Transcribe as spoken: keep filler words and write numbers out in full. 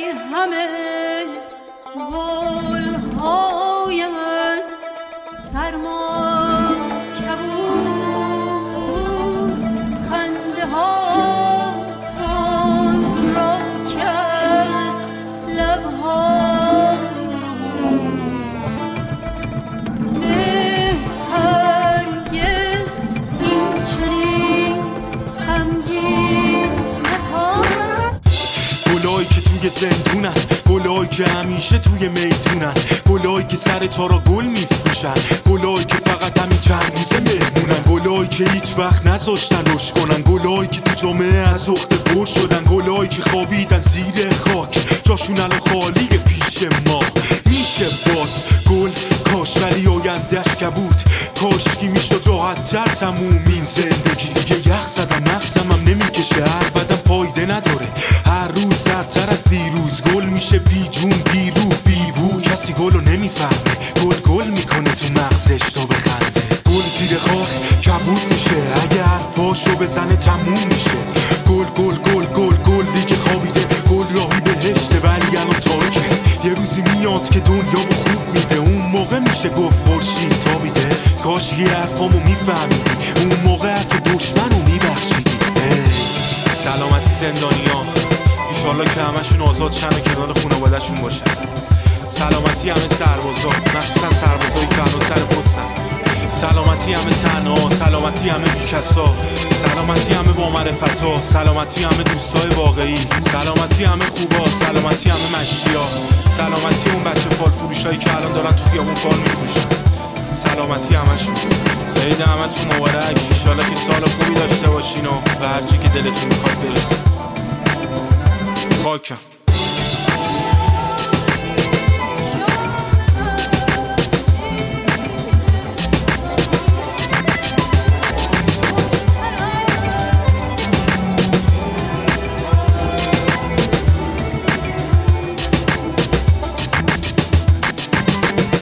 همه گل‌های از سرما کبود، خنده هاتان را که از لب‌ها ربود. نه هرگز این چنین غمگین نتاند. گلایی که توی زندونن، گلایی که همیشه توی میدونن، گلایی که سر چارا گل میفروشن، گلایی که فقط همین چند روزه مهمونن، گلایی که هیچ وقت نذاشتن روش کنن، گلایی که تو جامعه از اخته پر شدن، گلایی که خوابیدن زیر خاک جاشون الان خالیه پیش ما. میشه باز گل کاش ولی آینده‌اش کبود، کاشکی میشد راحت تر تموم این زندگی. دیگه یخ زدم مغزم هم نمیکشه، هر بدم فایده نداره، هر روز سرتر از دیروز. گل میشه بی جون بی روح بی بو، کسی گلو نمیفهمه، گل گل میکنه تو مغزش تا بخنده. گل زیر خاک کبود میشه، اگه حرفاشو بزنه تموم میشه. گل گل گل گل گل دیگه خوابیده، گل راهی بهشته ولی الان تاریکه. یه روزی میاد که دنیا رو خوب میده، اون موقع میشه گفت خورشید تابیده. کاش یه حرفامو میفهمیدی، اون موقع حتی دشمنو میبخشیدی. سلامتی زندانیان، ایشالله که همشون آزاد شن و کنار خانواده‌شون باشن. سلامتی همه سربازا، مخصوصا سربازایی که هنوز سر پستن. سلامتی همه تنها، سلامتی همه بیکسا، سلامتی همه با معرفتا، سلامتی همه دوستای واقعی، سلامتی همه خوبا، سلامتی همه مشتیا، سلامتی اون بچه فال فروشایی که الان دارن تو خیابون فال میفروشن. سلامتی همشون. عید همتون مبارک، ایشالله که سال خوبی داشته باشین و به هرچی که دلتون میخواد برسه. خاکم.